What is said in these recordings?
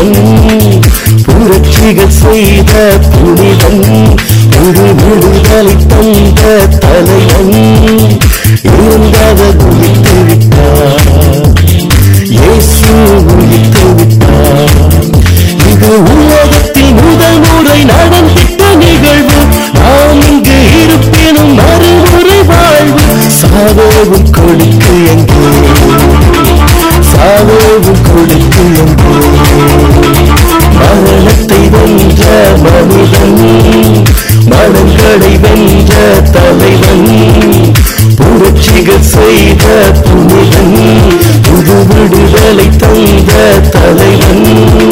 மனிதன் புரட்சிகள் செய்த புனிதன் ஒரு விடுதலை தந்த தலைவன் இருந்தவர் உயிர்த்து விட்டார் இயேசு உயிர்த்து விட்டார் இது உலகத்தில் முதல் முறை நடந்திட்ட நிகழ்வு நாம் இங்கு இருப்பினும் மறுமுறை வாழ்வு சாவோவும் கொடுக்கு எங்கே சாவோவும் கொடுக்கு எங்கே மரணத்தை வென்ற மனிதன் மனங்களை வென்ற தலைவன் புரட்சிகள் செய்த புனிதன் புது விடுதலை தந்த தலைவன்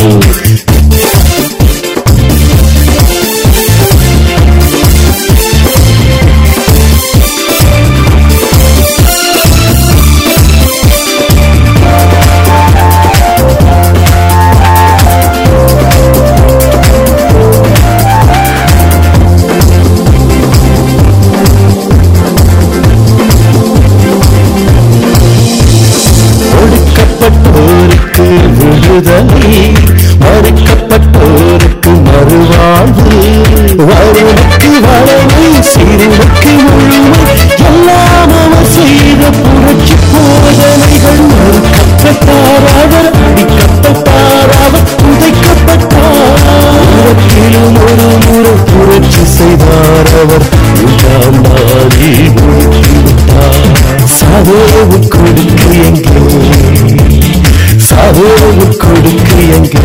விடுதலை மறுக்கப்பட்டோருக்கு மறுவாழ்வு வருவனுக்கு வளமை சிறுவனுக்கு முழுமை எல்லாம் அவர் செய்த புரட்சி போதனைகள் மறுக்கப்பட்டார் அவர் அடிக்கப்பட்டார் அவர் புதைக்கப்பட்டார் உலகிலும் ஒரு முறை புரட்சி செய்தார் அவர் இரண்டாம் நாளில் முடித்துவிட்டார் சாவோவு கொடுக்கு எங்கே சாவோவு கொடுக்கு எங்கே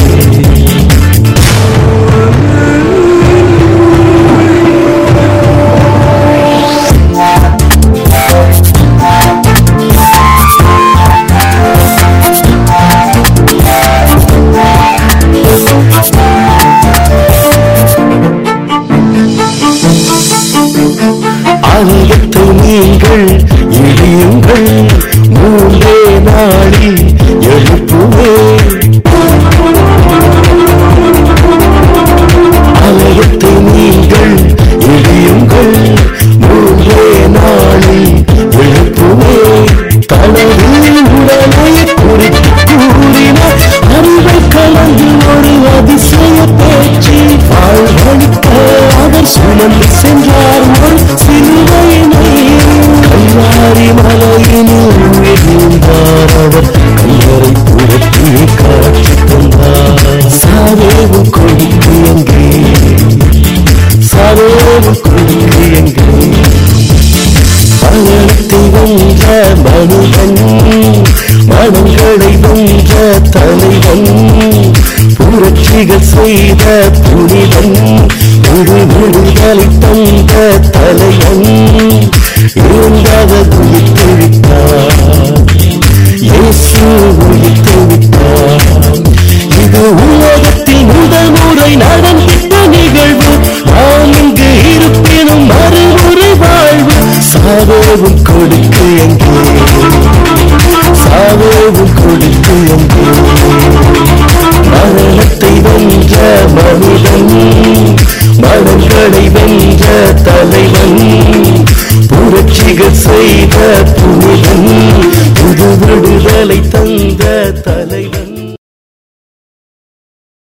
ஆலயத்தை நீங்கள் இடியுங்கள் மூன்றே நாளில் எழுப்புவே ஆலயத்தை நீங்கள் இடியுங்கள் மூன்றே நாளில் எழுப்புவே தனது உடலை குறித்து கூறினார் அறிவை கலந்து ஒரு அதிசய பேச்சு வாழ்வழிக்க அவர் சுமந்து சென்றார் ஒரு சிலுவையினை கல்வாரி மலையினில் விழுந்தார் அவர் கல்லறை புரட்டி காட்சி தந்தார் சாவோவு கொடுக்கு எங்கே சாவோவு கொடுக்கு எங்கே மரணத்தை வென்ற மனிதன் மனங்களை வென்ற தலைவன் புரட்சிகள் செய்த புனிதன் ஒரு விடுதலை தந்த தலைவன் இருந்தவர் உயிர்த்து விட்டார் இயேசு உயிர்த்து விட்டார் இது உலகத்தில் முதல் முறை நடந்திட்ட நிகழ்வு நாம் இங்கு இருப்பினும் மறுமுறை வாழ்வு சாவோவும் கொடுக்கு எங்கே சாவோவும் கொடுக்கு எங்கே மரணத்தை வென்ற மனிதன் மனங்களை வென்ற தலைவன் புரட்சிகள் செய்த புனிதன் புது விடுதலை தந்த தலைவன்